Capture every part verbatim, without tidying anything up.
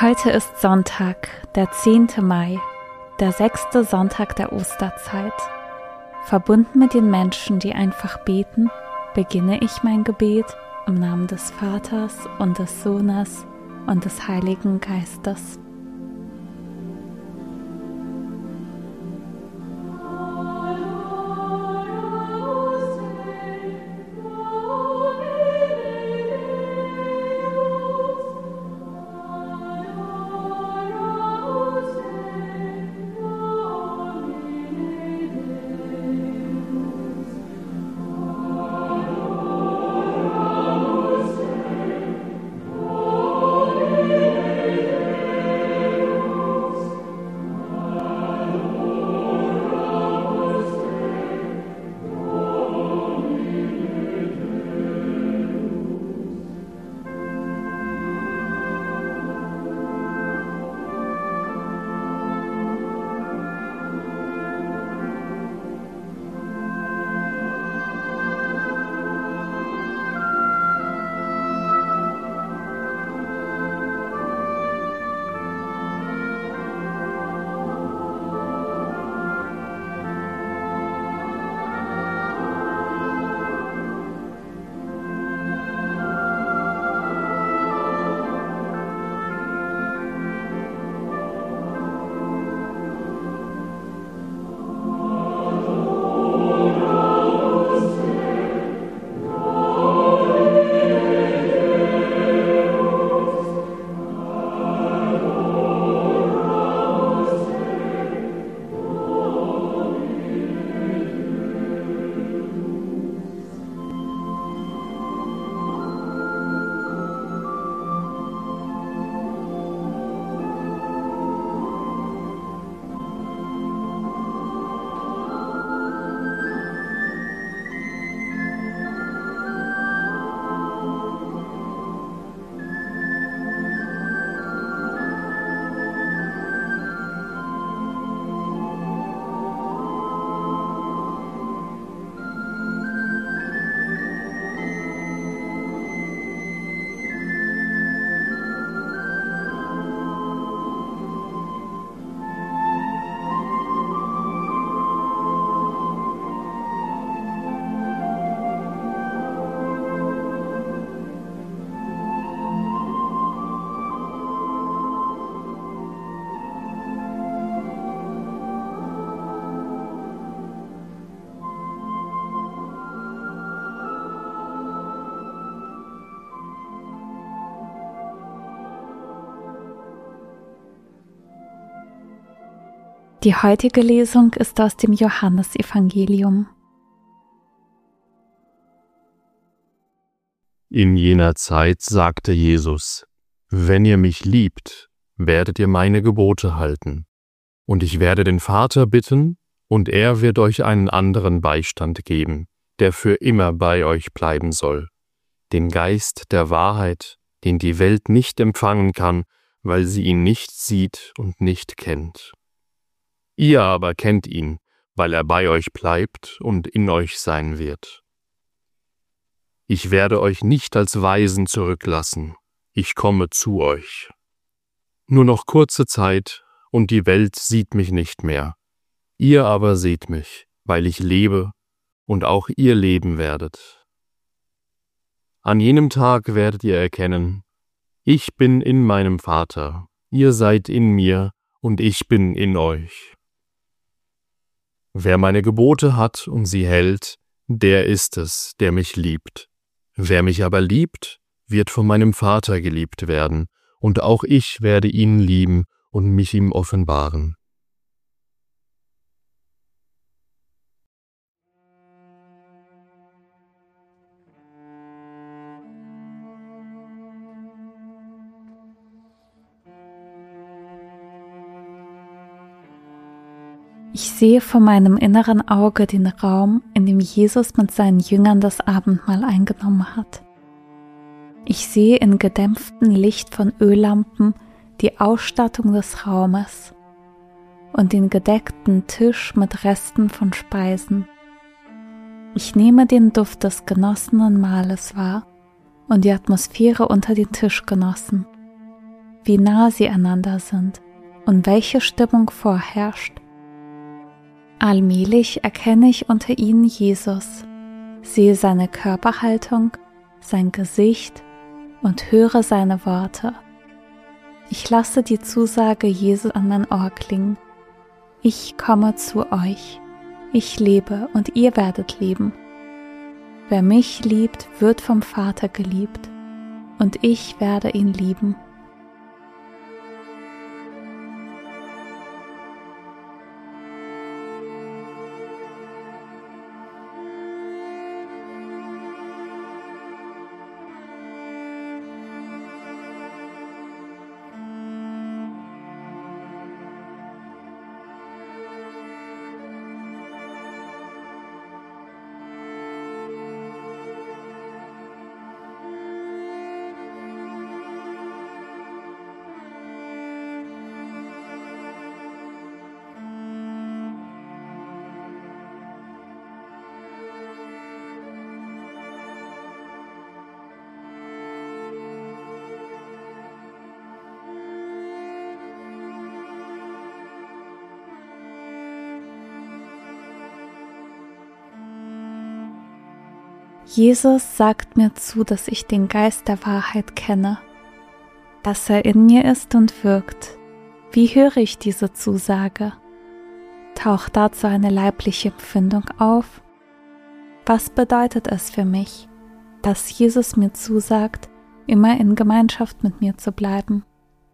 Heute ist Sonntag, der zehnte Mai, der sechste Sonntag der Osterzeit. Verbunden mit den Menschen, die einfach beten, beginne ich mein Gebet im Namen des Vaters und des Sohnes und des Heiligen Geistes. Die heutige Lesung ist aus dem Johannesevangelium. In jener Zeit sagte Jesus: Wenn ihr mich liebt, werdet ihr meine Gebote halten. Und ich werde den Vater bitten, und er wird euch einen anderen Beistand geben, der für immer bei euch bleiben soll. Den Geist der Wahrheit, den die Welt nicht empfangen kann, weil sie ihn nicht sieht und nicht kennt. Ihr aber kennt ihn, weil er bei euch bleibt und in euch sein wird. Ich werde euch nicht als Waisen zurücklassen, ich komme zu euch. Nur noch kurze Zeit, und die Welt sieht mich nicht mehr. Ihr aber seht mich, weil ich lebe, und auch ihr leben werdet. An jenem Tag werdet ihr erkennen: Ich bin in meinem Vater, ihr seid in mir, und ich bin in euch. Wer meine Gebote hat und sie hält, der ist es, der mich liebt. Wer mich aber liebt, wird von meinem Vater geliebt werden, und auch ich werde ihn lieben und mich ihm offenbaren. Ich sehe vor meinem inneren Auge den Raum, in dem Jesus mit seinen Jüngern das Abendmahl eingenommen hat. Ich sehe in gedämpftem Licht von Öllampen die Ausstattung des Raumes und den gedeckten Tisch mit Resten von Speisen. Ich nehme den Duft des genossenen Mahles wahr und die Atmosphäre unter den Tischgenossen. wie nah sie einander sind und welche Stimmung vorherrscht. Allmählich erkenne ich unter ihnen Jesus, sehe seine Körperhaltung, sein Gesicht und höre seine Worte. Ich lasse die Zusage Jesu an mein Ohr klingen. Ich komme zu euch. Ich lebe und ihr werdet leben. Wer mich liebt, wird vom Vater geliebt, und ich werde ihn lieben. Jesus sagt mir zu, dass ich den Geist der Wahrheit kenne, dass er in mir ist und wirkt. Wie höre ich diese Zusage? Taucht dazu eine leibliche Empfindung auf? Was bedeutet es für mich, dass Jesus mir zusagt, immer in Gemeinschaft mit mir zu bleiben?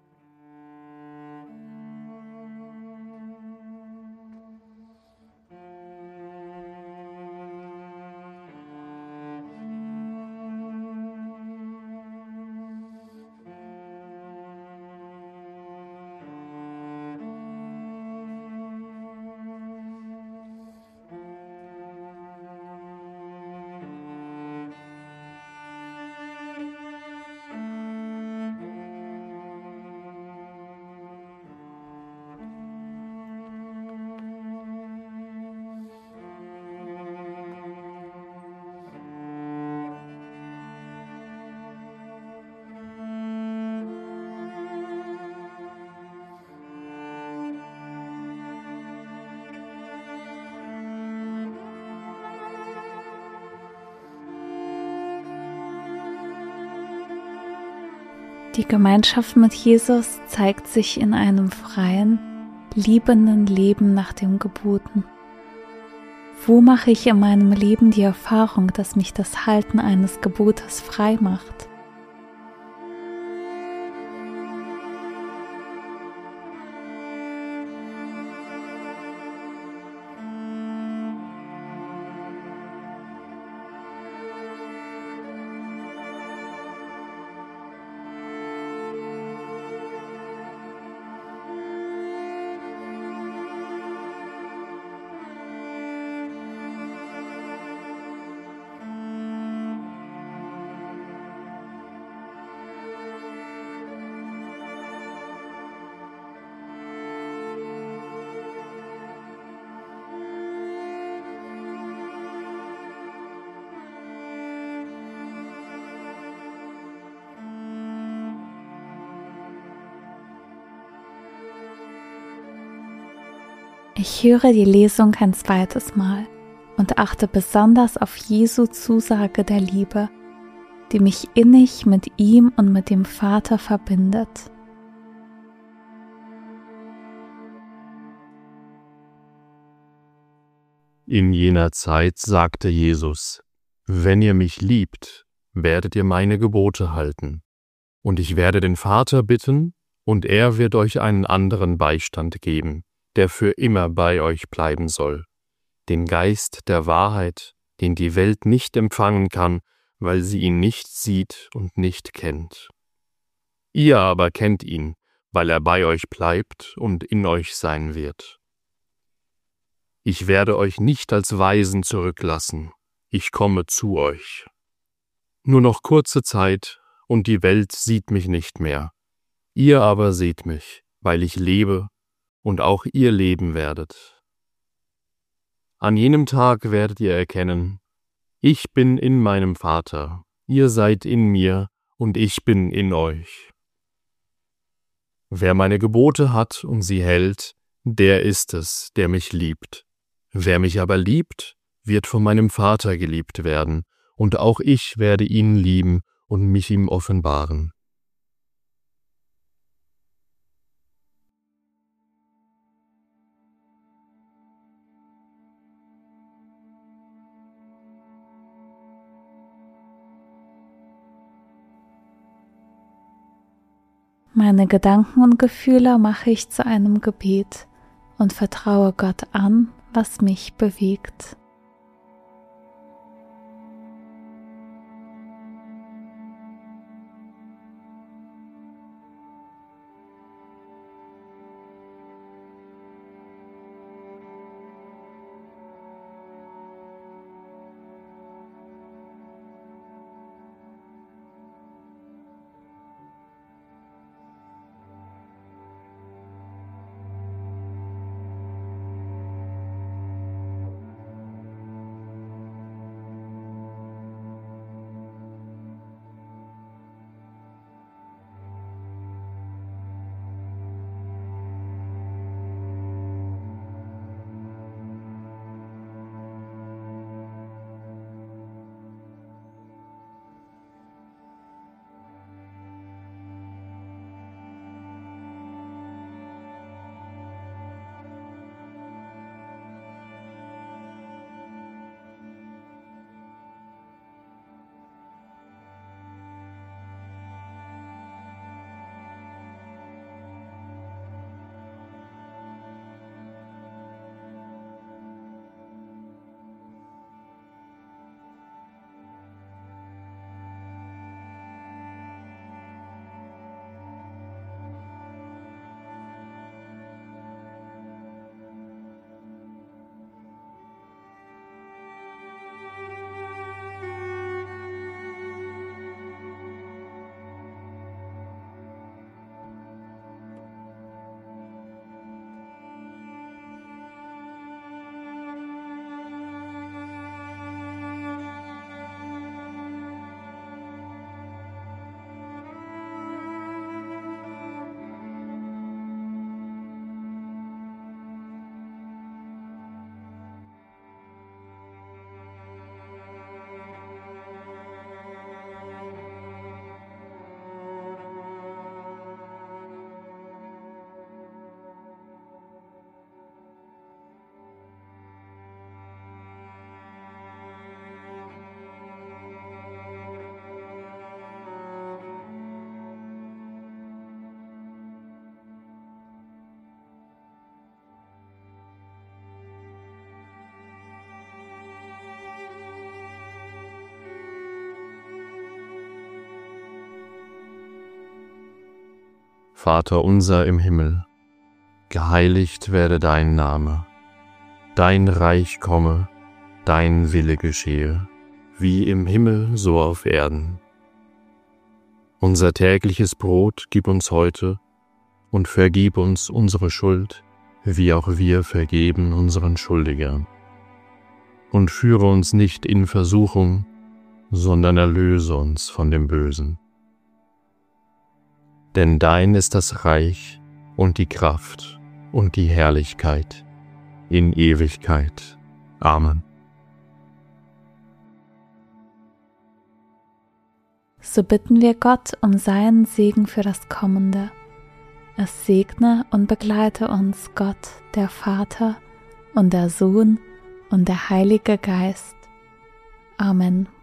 Die Gemeinschaft mit Jesus zeigt sich in einem freien, liebenden Leben nach den Geboten. Wo mache ich in meinem Leben die Erfahrung, dass mich das Halten eines Gebotes frei macht? Ich höre die Lesung ein zweites Mal und achte besonders auf Jesu Zusage der Liebe, die mich innig mit ihm und mit dem Vater verbindet. In jener Zeit sagte Jesus: Wenn ihr mich liebt, werdet ihr meine Gebote halten, und ich werde den Vater bitten, und er wird euch einen anderen Beistand geben, der für immer bei euch bleiben soll, den Geist der Wahrheit, den die Welt nicht empfangen kann, weil sie ihn nicht sieht und nicht kennt. Ihr aber kennt ihn, weil er bei euch bleibt und in euch sein wird. Ich werde euch nicht als Waisen zurücklassen, ich komme zu euch. Nur noch kurze Zeit, und die Welt sieht mich nicht mehr. Ihr aber seht mich, weil ich lebe, und auch ihr leben werdet. An jenem Tag werdet ihr erkennen, ich bin in meinem Vater, ihr seid in mir, und ich bin in euch. Wer meine Gebote hat und sie hält, der ist es, der mich liebt. Wer mich aber liebt, wird von meinem Vater geliebt werden, und auch ich werde ihn lieben und mich ihm offenbaren. Meine Gedanken und Gefühle mache ich zu einem Gebet und vertraue Gott an, was mich bewegt. Vater unser im Himmel, geheiligt werde dein Name, dein Reich komme, dein Wille geschehe, wie im Himmel so auf Erden. Unser tägliches Brot gib uns heute und vergib uns unsere Schuld, wie auch wir vergeben unseren Schuldigern. Und führe uns nicht in Versuchung, sondern erlöse uns von dem Bösen. Denn dein ist das Reich und die Kraft und die Herrlichkeit in Ewigkeit. Amen. So bitten wir Gott um seinen Segen für das Kommende. Es segne und begleite uns Gott, der Vater und der Sohn und der Heilige Geist. Amen.